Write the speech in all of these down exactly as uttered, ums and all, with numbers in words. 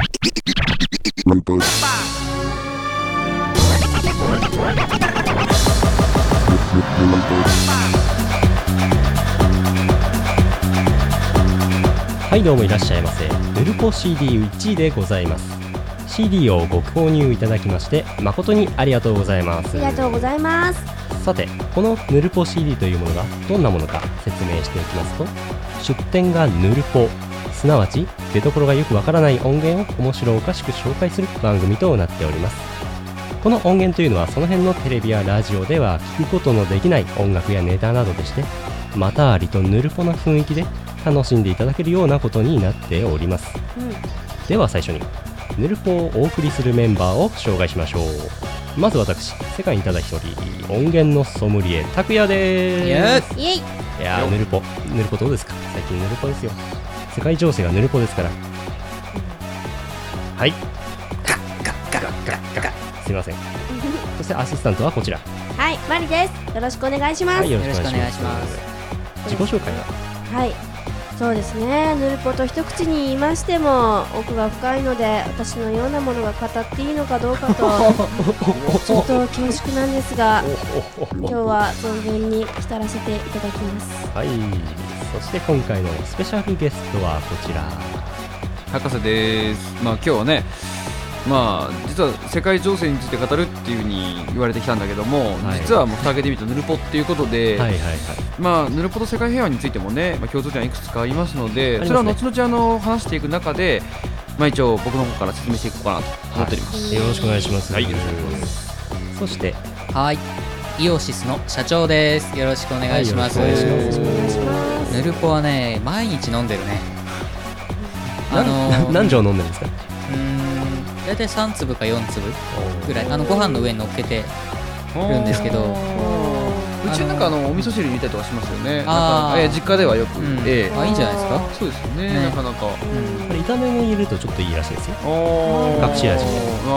はい、どうもいらっしゃいませ。ヌルポ シーディーいち いでございます。 シーディー をご購入いただきまして誠にありがとうございます。 ありがとうございます。 さて、このヌルポ シーディー というものがどんなものか説明していきますと、出典がヌルポ、すなわち出所がよくわからない音源を面白おかしく紹介する番組となっております。この音源というのはその辺のテレビやラジオでは聞くことのできない音楽やネタなどでして、またありとヌルポな雰囲気で楽しんでいただけるようなことになっております、うん、では最初にヌルポをお送りするメンバーを紹介しましょう。まず私、世界にただ一人音源のソムリエ拓也でーす。 イエイ。 いやー、ヌルポヌルポどうですか？最近ヌルポですよ。世界情勢がヌルポですから、うん、はい、ガッガッガッガッガッガッ、すいませんそしてアシスタントはこちら、 はい、マリです。よろしくお願いします。 はい、よろしくお願いします。自己紹介は？はい、 そうですね、ヌルポと一口に言いましても奥が深いので、私のようなものが語っていいのかどうかとちょっと恐縮なんですが、今日は存分に浸らせていただきます。 はい、そして今回のスペシャルゲストはこちら、 博士です。まあ今日はね、まあ実は世界情勢について語るっていう風に言われてきたんだけども、はい、実はもう蓋開けてみるとヌルポっていうことで、はいはいはい、まあヌルポと世界平和についてもね、まあ、共通点はいくつかありますので、ね、それは後々あの話していく中で、まあ一応僕の方から説明していこうかなと思っております、 はい、よろしくお願いします。 はい、よろしくお願いします。 そしてはい、イオシスの社長です。よろしくお願いします。 はい、よろしくお願いします。 ヌルポはね、毎日飲んでるね。 あのー、何錠飲んでるんですか？ うーん、だいたいさん粒かよん粒ぐらい、あのご飯の上に乗っけてるんですけど、 うちなんかあのお味噌汁入れたりとかしますよね。 あ、 なんか、えー、実家ではよく、うん、えー、 あ、いいんじゃないですか。 そうですよ ね, ね、なかなか、うん、 これ炒めに入れるとちょっといいらしいですよ。隠し味。なるほどなる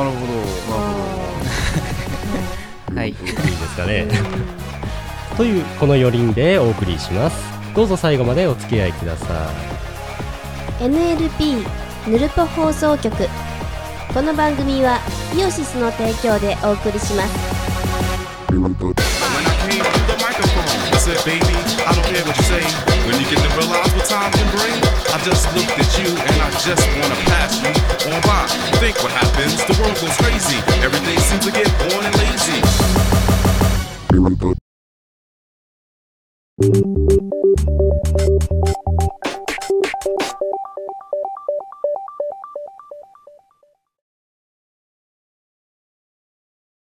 ほどはい、いいですかねというこのよにんでお送りします。どうぞ最後までお付き合いください。 エヌエルピー ヌルポ放送局、この番組はイオシスの提供でお送りします。 Think what happens, the world goes crazy. Everything seems to get